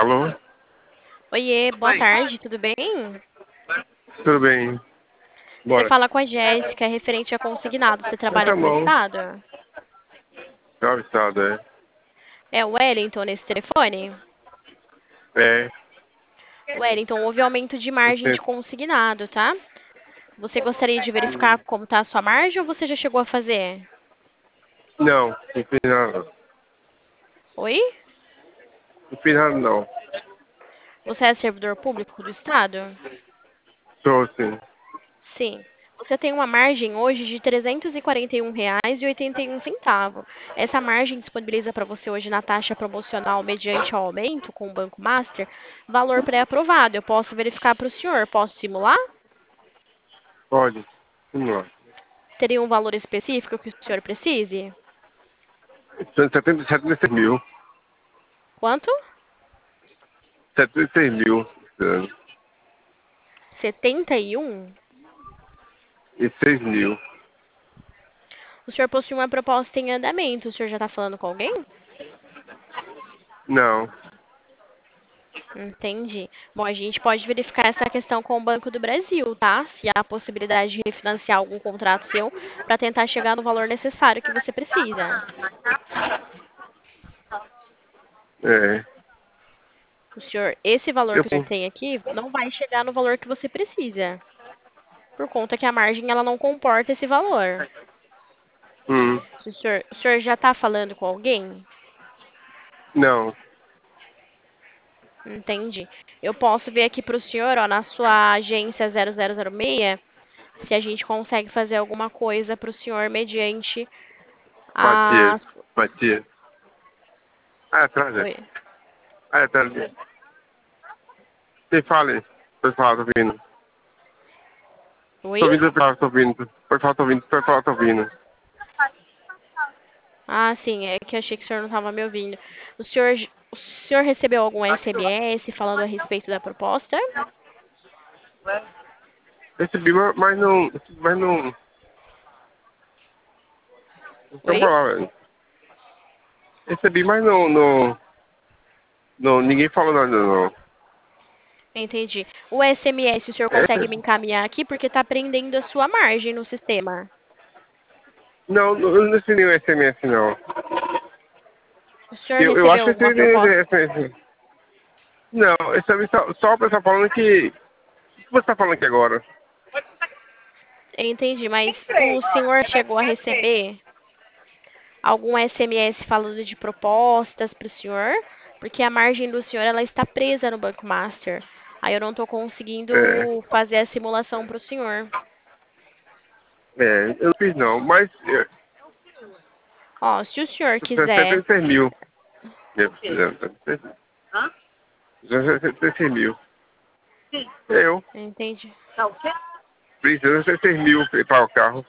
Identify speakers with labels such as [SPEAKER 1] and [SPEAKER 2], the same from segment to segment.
[SPEAKER 1] Alô?
[SPEAKER 2] Oiê, boa tarde, tudo bem?
[SPEAKER 1] Tudo bem?
[SPEAKER 2] Você
[SPEAKER 1] Bora.
[SPEAKER 2] fala com a Jéssica, referente a consignado. Você trabalha
[SPEAKER 1] Tá
[SPEAKER 2] com o
[SPEAKER 1] bom.
[SPEAKER 2] Estado?
[SPEAKER 1] Tá avisado, é.
[SPEAKER 2] É o Wellington nesse telefone?
[SPEAKER 1] É.
[SPEAKER 2] Wellington, houve aumento de margem de
[SPEAKER 1] Você...
[SPEAKER 2] consignado, tá? Você gostaria de verificar como está a sua margem ou você já chegou a fazer?
[SPEAKER 1] Não, não fiz nada.
[SPEAKER 2] Oi?
[SPEAKER 1] Não fiz nada, não.
[SPEAKER 2] Você é servidor público do Estado?
[SPEAKER 1] Sou sim.
[SPEAKER 2] Sim. Você tem uma margem hoje de R$ 341,81. Essa margem disponibiliza para você hoje na taxa promocional mediante ao aumento com o Banco Master, valor pré-aprovado. Eu posso verificar para o senhor. Posso simular?
[SPEAKER 1] Pode. Vamos lá.
[SPEAKER 2] Teria um valor específico que o senhor precise?
[SPEAKER 1] 76 mil.
[SPEAKER 2] Quanto?
[SPEAKER 1] 76 mil.
[SPEAKER 2] 71?
[SPEAKER 1] E 6 mil.
[SPEAKER 2] O senhor possui uma proposta em andamento. O senhor já está falando com alguém?
[SPEAKER 1] Não.
[SPEAKER 2] Entendi. Bom, a gente pode verificar essa questão com o Banco do Brasil, tá? Se há a possibilidade de refinanciar algum contrato seu para tentar chegar no valor necessário que você precisa.
[SPEAKER 1] É.
[SPEAKER 2] O senhor, esse valor
[SPEAKER 1] Eu...
[SPEAKER 2] que o senhor tem aqui não vai chegar no valor que você precisa, por conta que a margem ela não comporta esse valor.
[SPEAKER 1] Hum.
[SPEAKER 2] Se o senhor já está falando com alguém?
[SPEAKER 1] Não.
[SPEAKER 2] Entendi. Eu posso ver aqui para o senhor, ó, na sua agência 0006, se a gente consegue fazer alguma coisa para o senhor mediante a...
[SPEAKER 1] Matias. Matias. Ah, atrás, é.
[SPEAKER 2] Oi?
[SPEAKER 1] Ah, atrás. Quem fala aí? Pode falar, tô vindo.
[SPEAKER 2] Oi?
[SPEAKER 1] Tô vindo, pode falar, tô vindo. Pode falar, tô vindo. Pode falar, tô vindo.
[SPEAKER 2] Ah, sim, é que eu achei que o senhor não estava me ouvindo. O senhor recebeu algum SMS falando a respeito da proposta?
[SPEAKER 1] Recebi, mas não... Mas não... Então,
[SPEAKER 2] Oi?
[SPEAKER 1] falar, velho. Recebi, mas não, ninguém falou nada, não.
[SPEAKER 2] Entendi. O SMS, o senhor
[SPEAKER 1] É,
[SPEAKER 2] consegue me encaminhar aqui porque está prendendo a sua margem no sistema.
[SPEAKER 1] eu não recebi nenhum SMS, não.
[SPEAKER 2] O senhor
[SPEAKER 1] Eu acho
[SPEAKER 2] recebeu
[SPEAKER 1] que
[SPEAKER 2] alguma
[SPEAKER 1] recebi
[SPEAKER 2] proposta?
[SPEAKER 1] SMS. Não, eu recebi só o pessoal falando que... O que você tá falando aqui agora?
[SPEAKER 2] Entendi, mas o senhor chegou a receber algum SMS falando de propostas para o senhor? Porque a margem do senhor ela está presa no Banco Master. Aí eu não estou
[SPEAKER 1] É,
[SPEAKER 2] conseguindo fazer a simulação para o senhor.
[SPEAKER 1] eu não fiz, não. Mas...
[SPEAKER 2] Ó, se o senhor quiser,
[SPEAKER 1] 76 mil. 76 mil. Eu.
[SPEAKER 2] entende?
[SPEAKER 1] Precisa 76 mil para pagar o carro.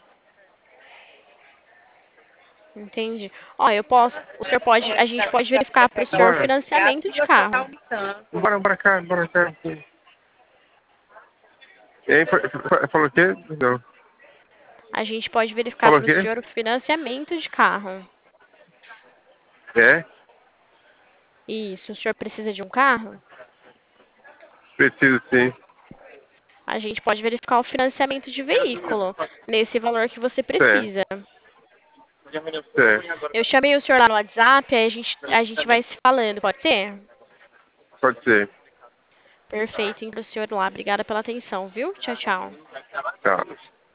[SPEAKER 2] Entende? Ó, a gente pode verificar para o senhor
[SPEAKER 1] Bora.
[SPEAKER 2] financiamento de carro.
[SPEAKER 1] Bora cá, bora cá. E aí, falou o quê? Não.
[SPEAKER 2] A gente pode verificar
[SPEAKER 1] Falou o
[SPEAKER 2] para o
[SPEAKER 1] quê?
[SPEAKER 2] senhor o financiamento de carro.
[SPEAKER 1] É?
[SPEAKER 2] Isso, o senhor precisa de um carro?
[SPEAKER 1] Preciso sim.
[SPEAKER 2] A gente pode verificar o financiamento de veículo nesse valor que você
[SPEAKER 1] É,
[SPEAKER 2] precisa.
[SPEAKER 1] é.
[SPEAKER 2] Eu chamei o senhor lá no WhatsApp, aí a gente vai se falando, pode ser?
[SPEAKER 1] Pode ser.
[SPEAKER 2] Perfeito, então o senhor lá. Obrigada pela atenção, viu? Tchau, tchau.
[SPEAKER 1] Tá.